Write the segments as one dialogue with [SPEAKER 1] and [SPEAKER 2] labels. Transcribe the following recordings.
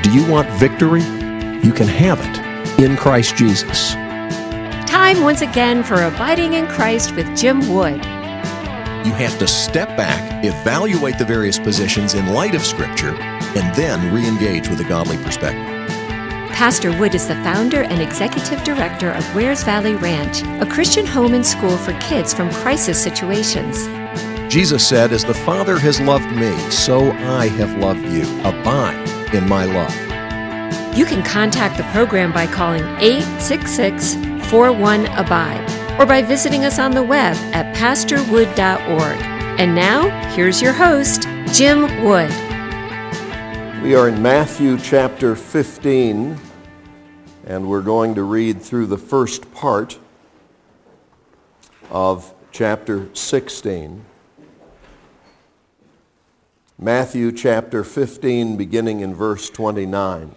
[SPEAKER 1] Do you want victory? You can have it in Christ Jesus.
[SPEAKER 2] Time once again for Abiding in Christ with Jim Wood.
[SPEAKER 1] You have to step back, evaluate the various positions in light of Scripture, and then re-engage with a godly perspective.
[SPEAKER 2] Pastor Wood is the founder and executive director of Wares Valley Ranch, a Christian home and school for kids from crisis situations.
[SPEAKER 1] Jesus said, "As the Father has loved me, so I have loved you. Abide in my love."
[SPEAKER 2] You can contact the program by calling 866-41-ABIDE or by visiting us on the web at pastorwood.org. And now, here's your host, Jim Wood.
[SPEAKER 3] We are in Matthew chapter 15, and we're going to read through the first part of chapter 16. Matthew chapter 15, beginning in verse 29.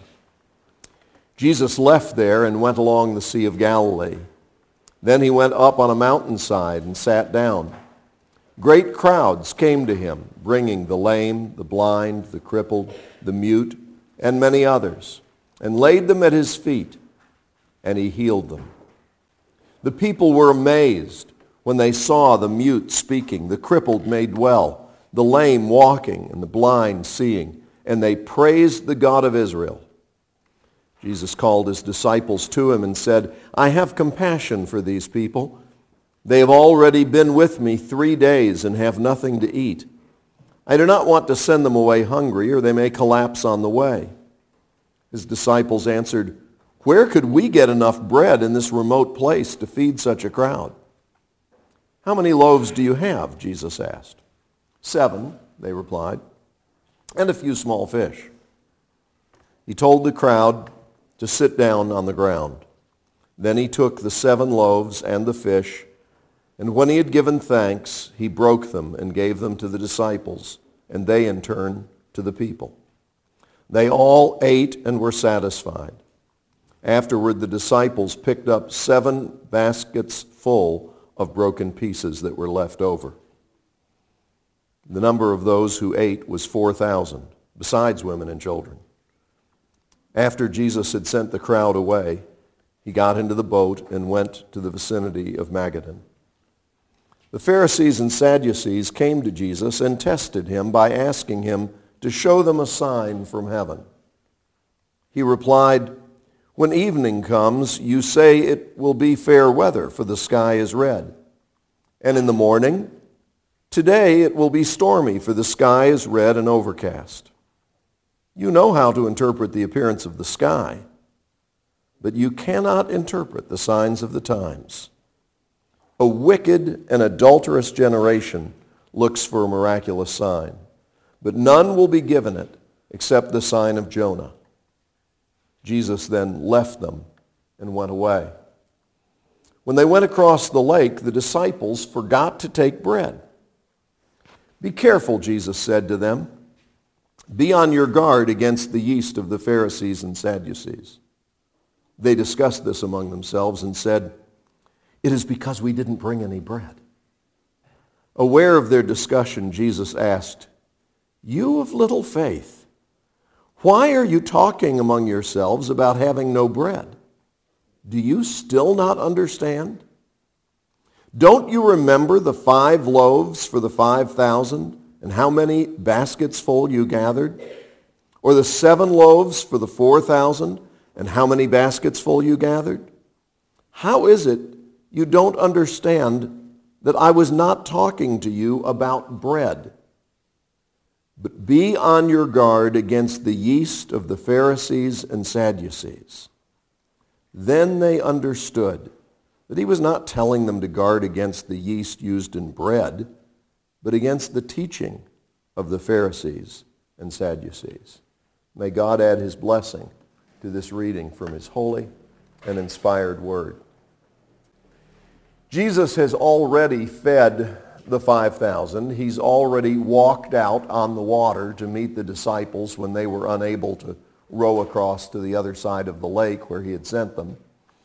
[SPEAKER 3] Jesus left there and went along the Sea of Galilee. Then he went up on a mountainside and sat down. Great crowds came to him, bringing the lame, the blind, the crippled, the mute, and many others, and laid them at his feet, and he healed them. The people were amazed when they saw the mute speaking, the crippled made well, the lame walking, and the blind seeing, and they praised the God of Israel. Jesus called his disciples to him and said, "I have compassion for these people. They have already been with me 3 days and have nothing to eat. I do not want to send them away hungry, or they may collapse on the way." His disciples answered, "Where could we get enough bread in this remote place to feed such a crowd?" "How many loaves do you have?" Jesus asked. 7, they replied, "and a few small fish." He told the crowd to sit down on the ground. Then he took the 7 loaves and the fish, and when he had given thanks, he broke them and gave them to the disciples, and they in turn to the people. They all ate and were satisfied. Afterward, the disciples picked up 7 baskets full of broken pieces that were left over. The number of those who ate was 4,000, besides women and children. After Jesus had sent the crowd away, he got into the boat and went to the vicinity of Magadan. The Pharisees and Sadducees came to Jesus and tested him by asking him to show them a sign from heaven. He replied, "When evening comes, you say it will be fair weather, for the sky is red. And in the morning, today it will be stormy, for the sky is red and overcast. You know how to interpret the appearance of the sky, but you cannot interpret the signs of the times. A wicked and adulterous generation looks for a miraculous sign, but none will be given it except the sign of Jonah." Jesus then left them and went away. When they went across the lake, the disciples forgot to take bread. "Be careful," Jesus said to them. "Be on your guard against the yeast of the Pharisees and Sadducees." They discussed this among themselves and said, "It is because we didn't bring any bread." Aware of their discussion, Jesus asked, "You of little faith, why are you talking among yourselves about having no bread? Do you still not understand? Don't you remember the 5 loaves for the 5,000 and how many baskets full you gathered? Or the 7 loaves for the 4,000 and how many baskets full you gathered? How is it you don't understand that I was not talking to you about bread? But be on your guard against the yeast of the Pharisees and Sadducees." Then they understood that he was not telling them to guard against the yeast used in bread, but against the teaching of the Pharisees and Sadducees. May God add his blessing to this reading from his holy and inspired word. Jesus has already fed the 5,000. He's already walked out on the water to meet the disciples when they were unable to row across to the other side of the lake where he had sent them.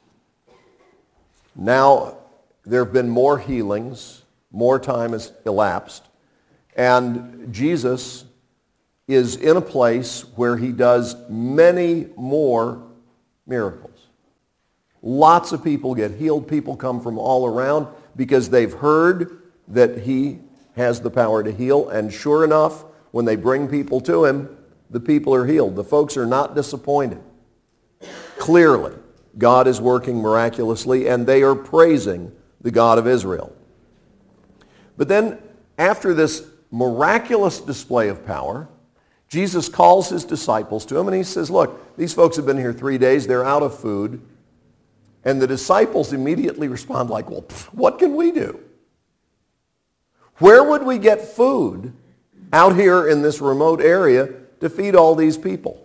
[SPEAKER 3] Now there have been more healings, more time has elapsed, and Jesus is in a place where he does many more miracles. Lots of people get healed. People come from all around because they've heard that he has the power to heal. And sure enough, when they bring people to him, the people are healed. The folks are not disappointed. Clearly, God is working miraculously, and they are praising the God of Israel. But then, after this miraculous display of power, Jesus calls his disciples to him, and he says, look, these folks have been here 3 days. They're out of food. And the disciples immediately respond like, well, what can we do? Where would we get food out here in this remote area to feed all these people?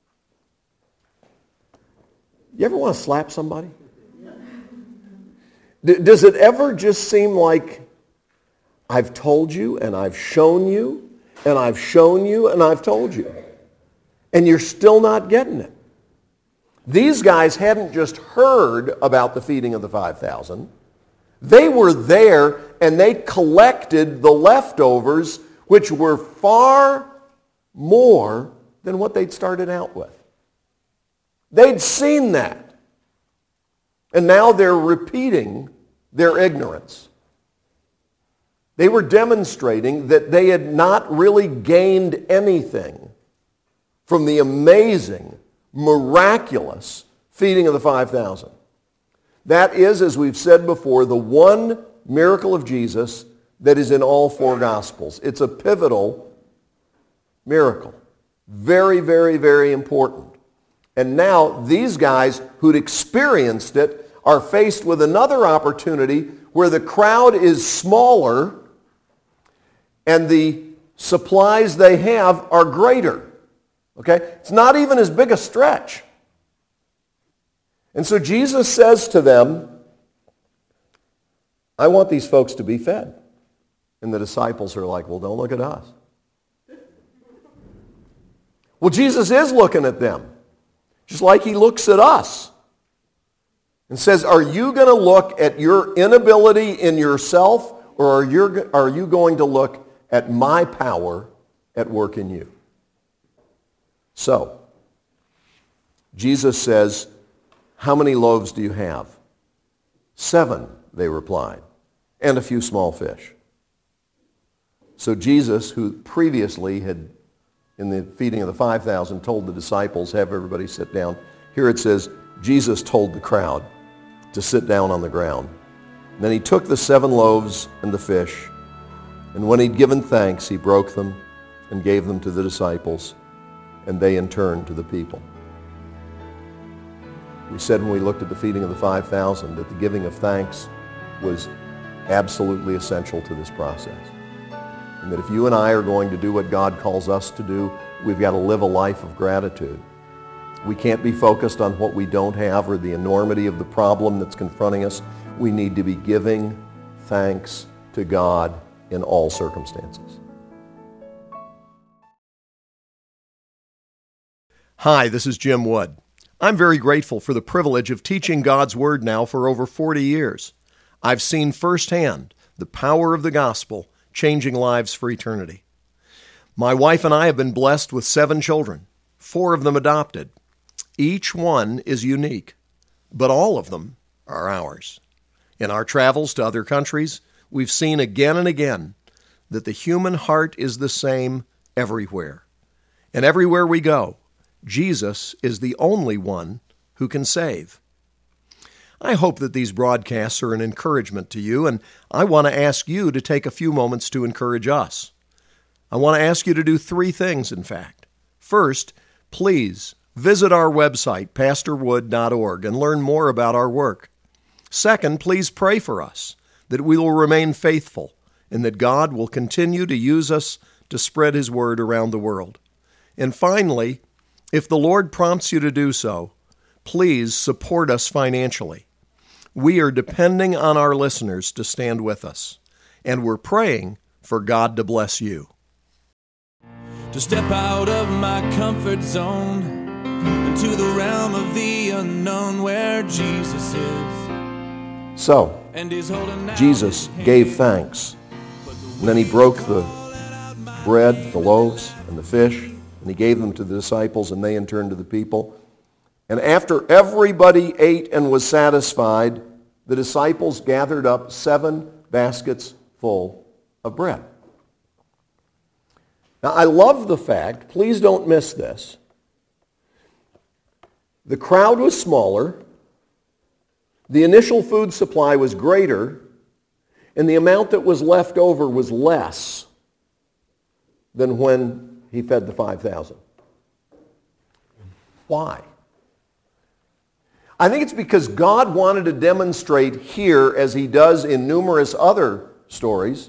[SPEAKER 3] You ever want to slap somebody? Does it ever just seem like I've told you and I've shown you and I've shown you and I've told you, and you're still not getting it? These guys hadn't just heard about the feeding of the 5,000. They were there and they collected the leftovers, which were far more than what they'd started out with. They'd seen that. And now they're repeating their ignorance. They were demonstrating that they had not really gained anything from the amazing, miraculous feeding of the 5,000. That is, as we've said before, the one miracle of Jesus that is in all four Gospels. It's a pivotal miracle. Very, very, very important. And now these guys who'd experienced it are faced with another opportunity where the crowd is smaller and the supplies they have are greater. Okay? It's not even as big a stretch. And so Jesus says to them, I want these folks to be fed. And the disciples are like, well, don't look at us. Well, Jesus is looking at them, just like he looks at us and says, are you going to look at your inability in yourself, or are you going to look at my power at work in you? So, Jesus says, how many loaves do you have? 7, they replied, and a few small fish. So Jesus, who previously had, in the feeding of the 5,000, told the disciples, have everybody sit down. Here it says, Jesus told the crowd to sit down on the ground. And then he took the 7 loaves and the fish, and when he'd given thanks, he broke them and gave them to the disciples, and they in turn to the people. We said when we looked at the feeding of the 5,000 that the giving of thanks was absolutely essential to this process. And that if you and I are going to do what God calls us to do, we've got to live a life of gratitude. We can't be focused on what we don't have or the enormity of the problem that's confronting us. We need to be giving thanks to God in all circumstances. Hi, this is Jim Wood. I'm very grateful for the privilege of teaching God's Word now for over 40 years. I've seen firsthand the power of the gospel changing lives for eternity. My wife and I have been blessed with 7 children, 4 of them adopted. Each one is unique, but all of them are ours. In our travels to other countries, we've seen again and again that the human heart is the same everywhere. And everywhere we go, Jesus is the only one who can save. I hope that these broadcasts are an encouragement to you, and I want to ask you to take a few moments to encourage us. I want to ask you to do 3 things, in fact. First, please visit our website, pastorwood.org, and learn more about our work. Second, please pray for us, that we will remain faithful, and that God will continue to use us to spread His word around the world. And finally, if the Lord prompts you to do so, please support us financially. We are depending on our listeners to stand with us, and we're praying for God to bless you.
[SPEAKER 4] To step out of my comfort zone into the realm of the unknown where Jesus is.
[SPEAKER 3] So, Jesus gave thanks, and then he broke the bread, the loaves, and the fish, And he gave them to the disciples, and they in turn to the people. And after everybody ate and was satisfied, the disciples gathered up 7 baskets full of bread. Now, I love the fact, please don't miss this, the crowd was smaller, the initial food supply was greater, and the amount that was left over was less than when he fed the 5,000. Why? I think it's because God wanted to demonstrate here, as he does in numerous other stories,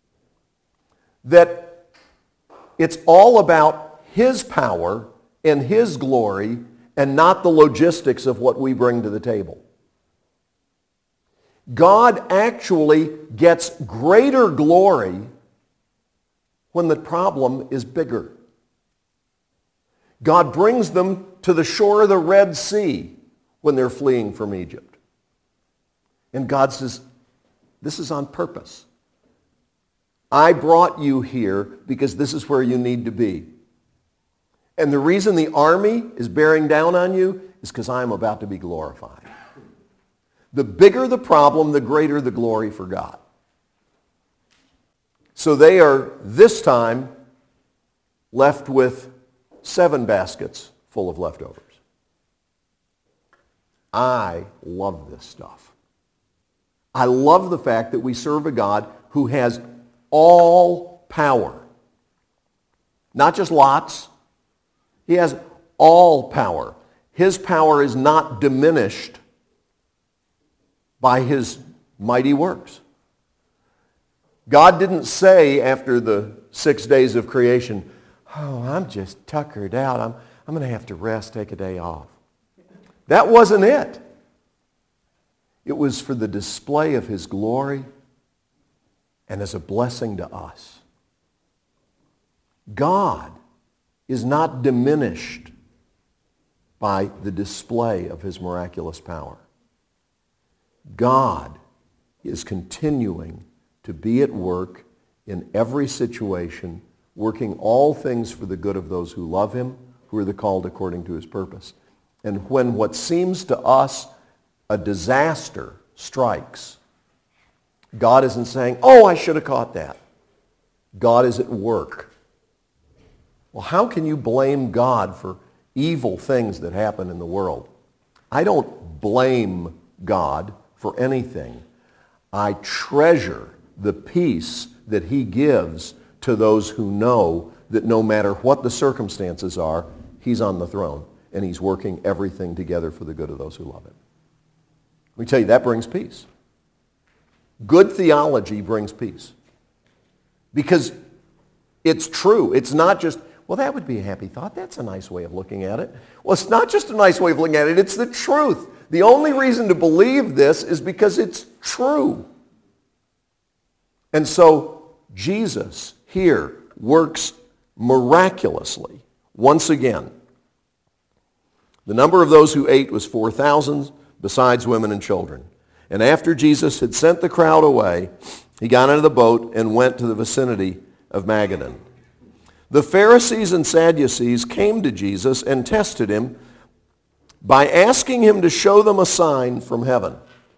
[SPEAKER 3] that it's all about his power and his glory and not the logistics of what we bring to the table. God actually gets greater glory when the problem is bigger. God brings them to the shore of the Red Sea when they're fleeing from Egypt. And God says, this is on purpose. I brought you here because this is where you need to be. And the reason the army is bearing down on you is because I'm about to be glorified. The bigger the problem, the greater the glory for God. So they are, this time, left with 7 baskets full of leftovers. I love this stuff. I love the fact that we serve a God who has all power. Not just lots. He has all power. His power is not diminished by his mighty works. God didn't say after the 6 days of creation, oh, I'm just tuckered out. I'm going to have to rest, take a day off. That wasn't it. It was for the display of his glory and as a blessing to us. God is not diminished by the display of his miraculous power. God is continuing to be at work in every situation, working all things for the good of those who love him, who are the called according to his purpose. And when what seems to us a disaster strikes, God isn't saying, oh, I should have caught that. God is at work. Well, how can you blame God for evil things that happen in the world? I don't blame God for anything. I treasure the peace that he gives to those who know that no matter what the circumstances are, he's on the throne and he's working everything together for the good of those who love him. Let me tell you, that brings peace. Good theology brings peace. Because it's true. It's not just, well, that would be a happy thought. That's a nice way of looking at it. Well, it's not just a nice way of looking at it. It's the truth. The only reason to believe this is because it's true. And so Jesus here works miraculously once again. The number of those who ate was 4,000, besides women and children. And after Jesus had sent the crowd away, he got into the boat and went to the vicinity of Magadan. The Pharisees and Sadducees came to Jesus and tested him by asking him to show them a sign from heaven.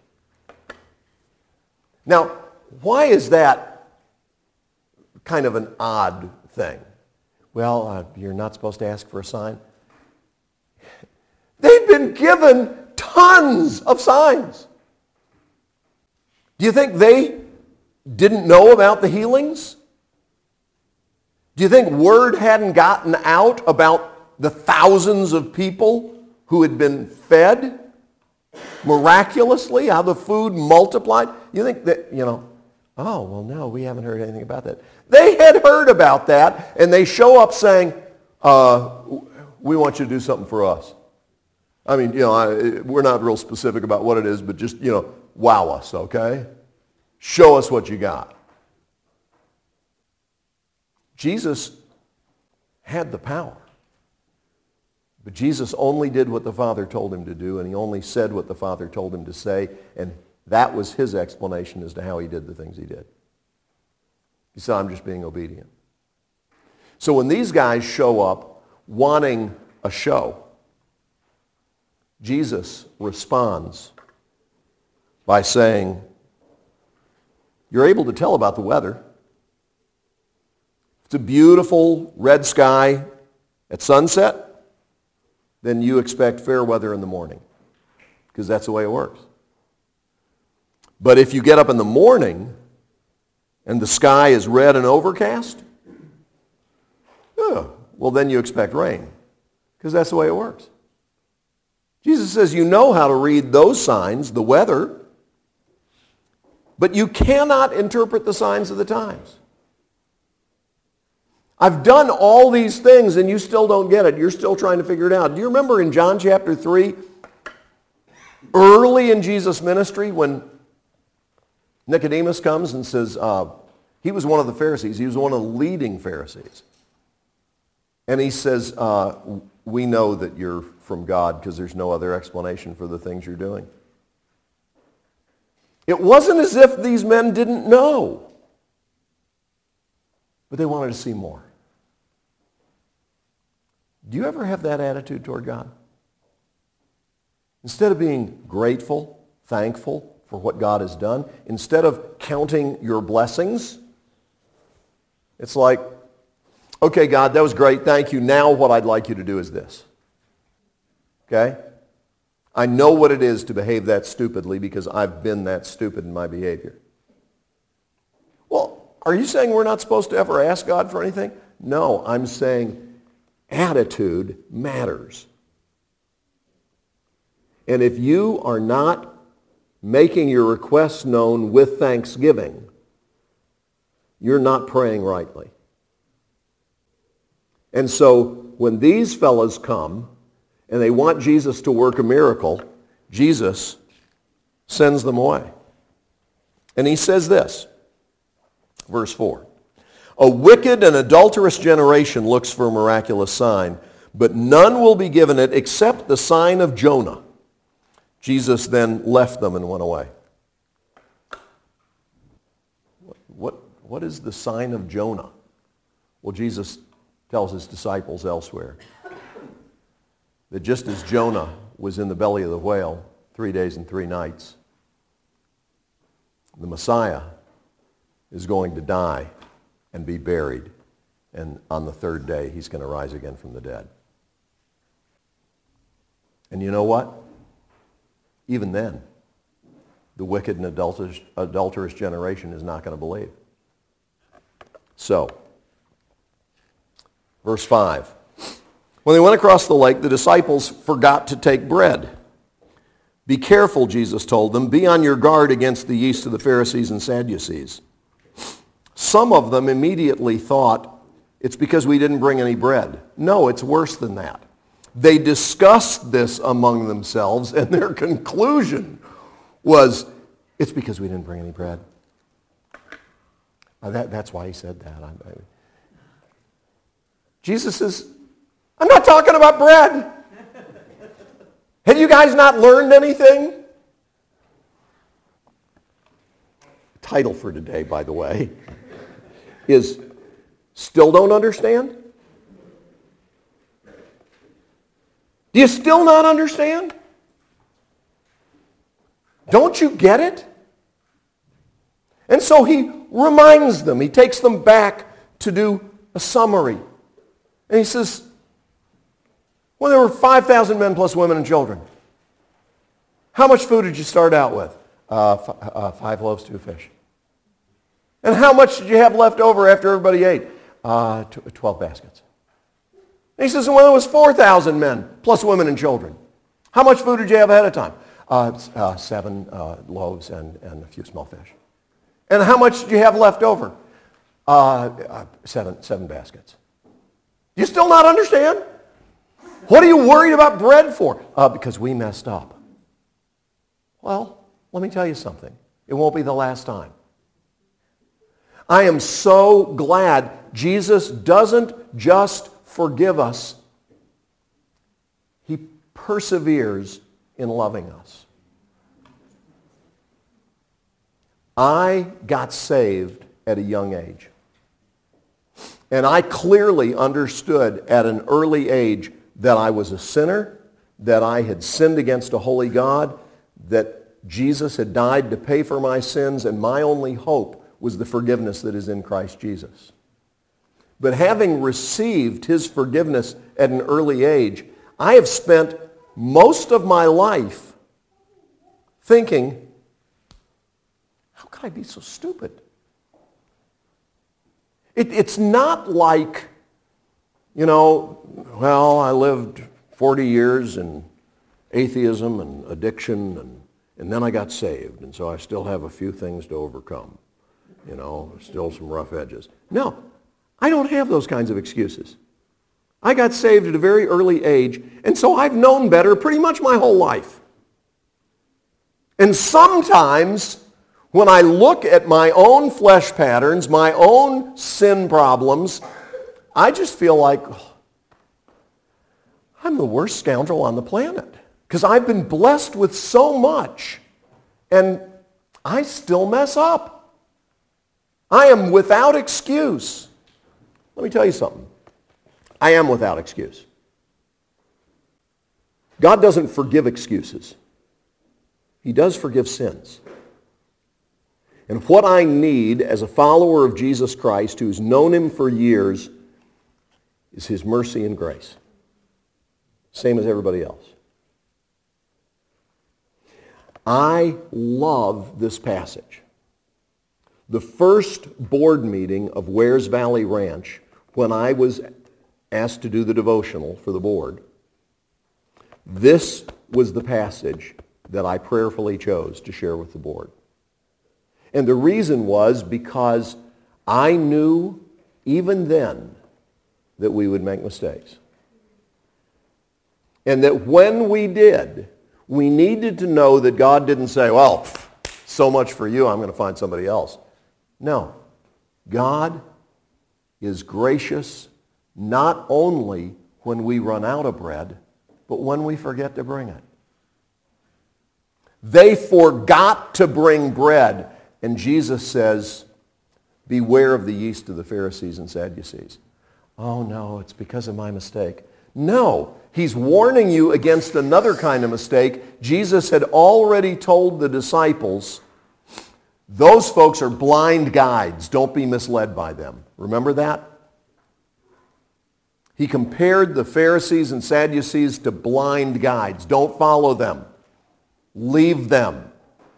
[SPEAKER 3] Now, why is that kind of an odd thing? Well, you're not supposed to ask for a sign. They've been given tons of signs. Do you think they didn't know about the healings? Do you think word hadn't gotten out about the thousands of people who had been fed miraculously, how the food multiplied? You think that, oh, well, no, we haven't heard anything about that. They had heard about that, and they show up saying, we want you to do something for us. I mean, we're not real specific about what it is, but just, wow us, okay? Show us what you got. Jesus had the power. But Jesus only did what the Father told him to do, and he only said what the Father told him to say, and that was his explanation as to how he did the things he did. He said, I'm just being obedient. So when these guys show up wanting a show. Jesus responds by saying, you're able to tell about the weather. If it's a beautiful red sky at sunset, then you expect fair weather in the morning, because that's the way it works. But if you get up in the morning and the sky is red and overcast, well, then you expect rain, because that's the way it works. Jesus says you know how to read those signs, the weather, but you cannot interpret the signs of the times. I've done all these things and you still don't get it. You're still trying to figure it out. Do you remember in John chapter 3, early in Jesus' ministry, when Nicodemus comes and says, he was one of the Pharisees. He was one of the leading Pharisees. And he says, we know that you're from God because there's no other explanation for the things you're doing. It wasn't as if these men didn't know, but they wanted to see more. Do you ever have that attitude toward God? Instead of being grateful, thankful for what God has done, instead of counting your blessings, it's like, okay, God, that was great, thank you. Now what I'd like you to do is this. Okay? I know what it is to behave that stupidly because I've been that stupid in my behavior. Well, are you saying we're not supposed to ever ask God for anything? No, I'm saying attitude matters. And if you are not making your requests known with thanksgiving, you're not praying rightly. And so when these fellows come and they want Jesus to work a miracle, Jesus sends them away. And he says this, verse 4, a wicked and adulterous generation looks for a miraculous sign, but none will be given it except the sign of Jonah. Jesus then left them and went away. What is the sign of Jonah? Well, Jesus tells his disciples elsewhere that just as Jonah was in the belly of the whale 3 days and 3 nights, the Messiah is going to die and be buried, and on the 3rd day he's going to rise again from the dead. And you know what? Even then, the wicked and adulterous generation is not going to believe. So, verse 5. When they went across the lake, the disciples forgot to take bread. Be careful, Jesus told them. Be on your guard against the yeast of the Pharisees and Sadducees. Some of them immediately thought, it's because we didn't bring any bread. No, it's worse than that. They discussed this among themselves, and their conclusion was, it's because we didn't bring any bread. That's why he said that. Jesus says, I'm not talking about bread. Have you guys not learned anything? Title for today, by the way, is Still Don't Understand? Do you still not understand? Don't you get it? And so he reminds them. He takes them back to do a summary. And he says, well, there were 5,000 men plus women and children. How much food did you start out with? 5 loaves, 2 fish. And how much did you have left over after everybody ate? 12 baskets. And he says, well, there was 4,000 men plus women and children. How much food did you have ahead of time? 7 loaves and a few small fish. And how much did you have left over? 7 baskets. Do you still not understand? What are you worried about bread for? Because we messed up. Well, let me tell you something. It won't be the last time. I am so glad Jesus doesn't just forgive us. He perseveres in loving us. I got saved at a young age. And I clearly understood at an early age that I was a sinner, that I had sinned against a holy God, that Jesus had died to pay for my sins, and my only hope was the forgiveness that is in Christ Jesus. But having received his forgiveness at an early age, I have spent most of my life thinking, how could I be so stupid? It's not like, I lived 40 years in atheism and addiction, and then I got saved, and so I still have a few things to overcome. Still some rough edges. No, I don't have those kinds of excuses. I got saved at a very early age, and so I've known better pretty much my whole life. And sometimes when I look at my own flesh patterns, my own sin problems, I just feel like I'm the worst scoundrel on the planet because I've been blessed with so much and I still mess up. I am without excuse. Let me tell you something. I am without excuse. God doesn't forgive excuses. He does forgive sins. And what I need as a follower of Jesus Christ who's known him for years is his mercy and grace. Same as everybody else. I love this passage. The first board meeting of Wears Valley Ranch, when I was asked to do the devotional for the board, this was the passage that I prayerfully chose to share with the board. And the reason was because I knew even then that we would make mistakes. And that when we did, we needed to know that God didn't say, well, so much for you, I'm going to find somebody else. No. God is gracious not only when we run out of bread, but when we forget to bring it. They forgot to bring bread. And Jesus says, beware of the yeast of the Pharisees and Sadducees. Oh no, it's because of my mistake. No, he's warning you against another kind of mistake. Jesus had already told the disciples, those folks are blind guides. Don't be misled by them. Remember that? He compared the Pharisees and Sadducees to blind guides. Don't follow them. Leave them.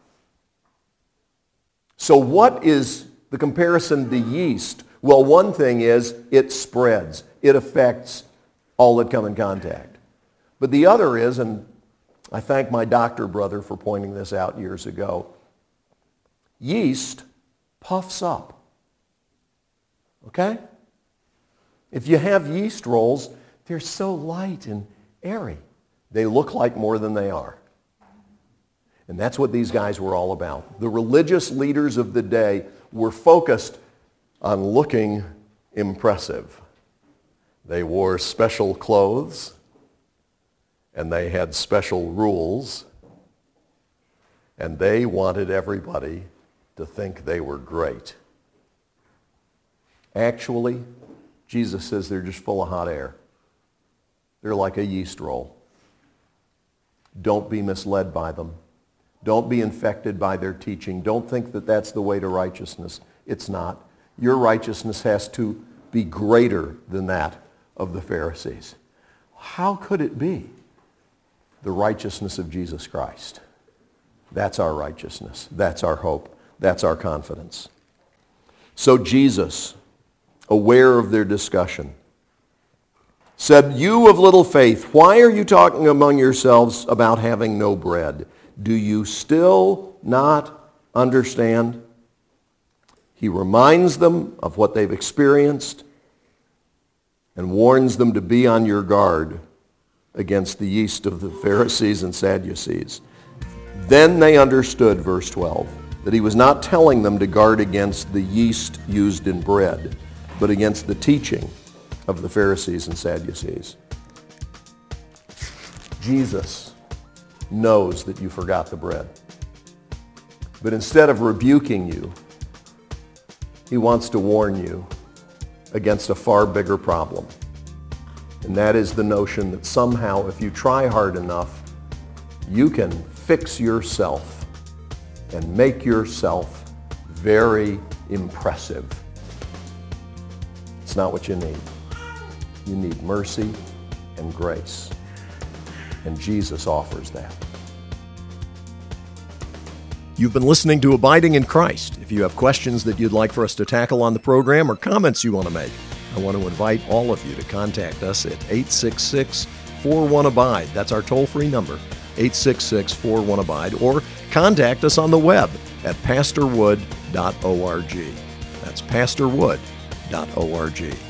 [SPEAKER 3] So what is the comparison to yeast? Well, one thing is it spreads. It affects all that come in contact. But the other is, and I thank my doctor brother for pointing this out years ago, yeast puffs up. Okay? If you have yeast rolls, they're so light and airy. They look like more than they are. And that's what these guys were all about. The religious leaders of the day were focused on looking impressive. They wore special clothes, and they had special rules, and they wanted everybody to think they were great. Actually, Jesus says they're just full of hot air. They're like a yeast roll. Don't be misled by them. Don't be infected by their teaching. Don't think that that's the way to righteousness. It's not. Your righteousness has to be greater than that of the Pharisees. How could it be? The righteousness of Jesus Christ. That's our righteousness. That's our hope. That's our confidence. So Jesus, aware of their discussion, said, "You of little faith, why are you talking among yourselves about having no bread? Do you still not understand?" He reminds them of what they've experienced and warns them to be on your guard against the yeast of the Pharisees and Sadducees. Then they understood, verse 12, that he was not telling them to guard against the yeast used in bread, but against the teaching of the Pharisees and Sadducees. Jesus knows that you forgot the bread. But instead of rebuking you, he wants to warn you against a far bigger problem. And that is the notion that somehow if you try hard enough, you can fix yourself and make yourself very impressive. It's not what you need. You need mercy and grace. And Jesus offers that.
[SPEAKER 1] You've been listening to Abiding in Christ. If you have questions that you'd like for us to tackle on the program or comments you want to make, I want to invite all of you to contact us at 866-41-ABIDE. That's our toll-free number, 866-41-ABIDE, or contact us on the web at pastorwood.org. That's pastorwood.org.